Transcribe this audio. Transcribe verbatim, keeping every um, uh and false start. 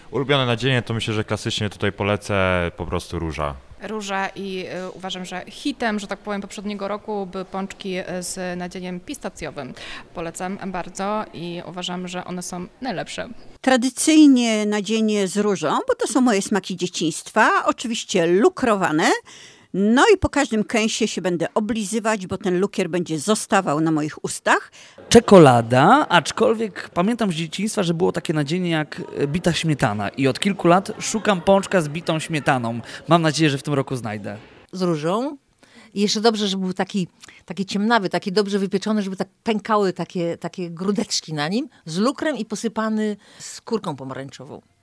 ulubione nadzienie to myślę, że klasycznie tutaj polecę po prostu róża. Róża i y, uważam, że hitem, że tak powiem, poprzedniego roku były pączki z nadzieniem pistacjowym. Polecam bardzo i uważam, że one są najlepsze. Tradycyjnie nadzienie z różą, bo to są moje smaki dzieciństwa, oczywiście lukrowane. No i po każdym kęsie się będę oblizywać, bo ten lukier będzie zostawał na moich ustach. Czekolada, aczkolwiek pamiętam z dzieciństwa, że było takie nadzienie jak bita śmietana i od kilku lat szukam pączka z bitą śmietaną. Mam nadzieję, że w tym roku znajdę. Z różą. I jeszcze dobrze, żeby był taki, taki ciemnawy, taki dobrze wypieczony, żeby tak pękały takie, takie grudeczki na nim, z lukrem i posypany skórką pomarańczową.